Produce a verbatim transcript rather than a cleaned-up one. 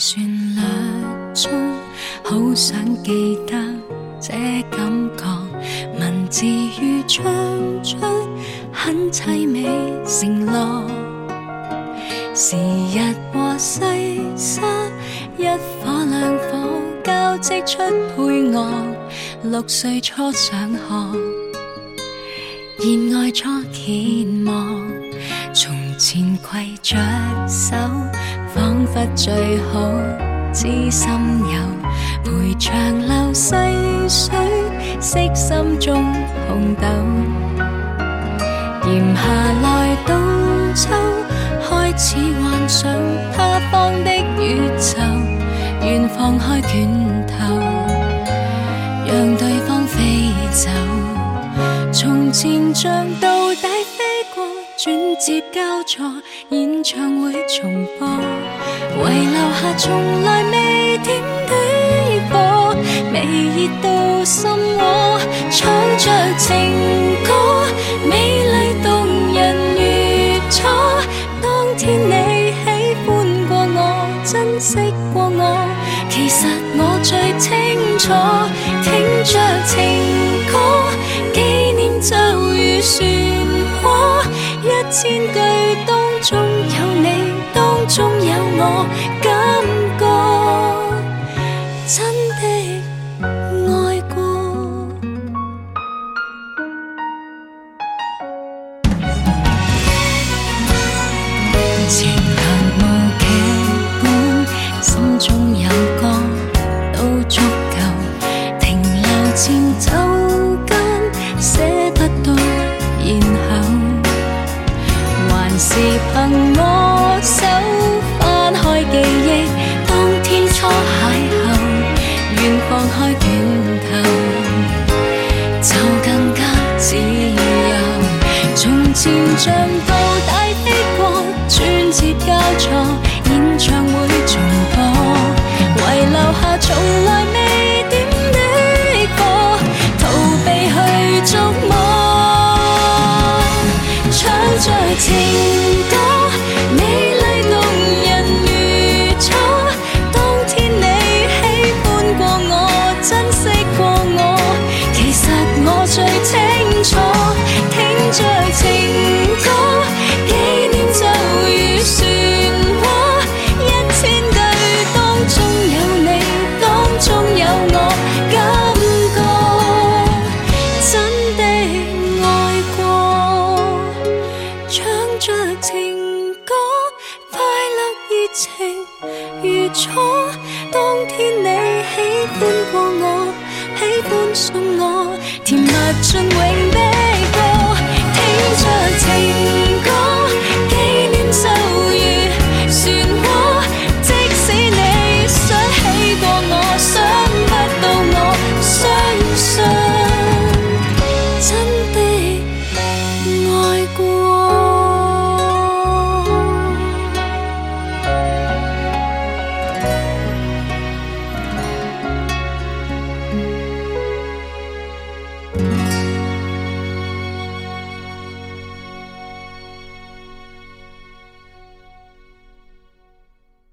旋律中，好想記得這感覺，文字如唱出很凄美承諾。時日和細沙，一顆兩顆交織出配樂。六歲初上學，熱愛初揭幕，從前攜着手，彷彿最好知心友，陪長流細水，惜心中紅豆。炎夏來到秋，開始幻想他方的宇宙，願放開拳頭，讓對方飛走。從前像到底飛過，轉接交錯，演唱會重播，遺留下從來未點的火，未熱到心窩，唱着情歌，美麗動人如初。當天你喜歡過我，珍惜過我，其實我最清楚。聽着情歌，紀念就如漩渦，一千句當中有你，當中有我，感覺真的愛過。前行無劇本，心中有歌都足夠，停留前奏間寫不到然後，還是憑我手翻開記憶，當天初邂逅，願放開拳頭，就更加自由。從前像到底飛過，轉接交錯，演唱會重播，遺留下從來未點的火，逃避去觸摸。唱着情歌，美麗動人如初。當天你喜歡過我，珍惜過我，其實我最清楚。聽着情歌，紀念就如漩渦，一千句當中有你，當中有我，感覺真的愛過。唱着情歌，快樂熱情如初。當天你喜歡過我，喜歡送我，甜蜜盡永的歌。聽着情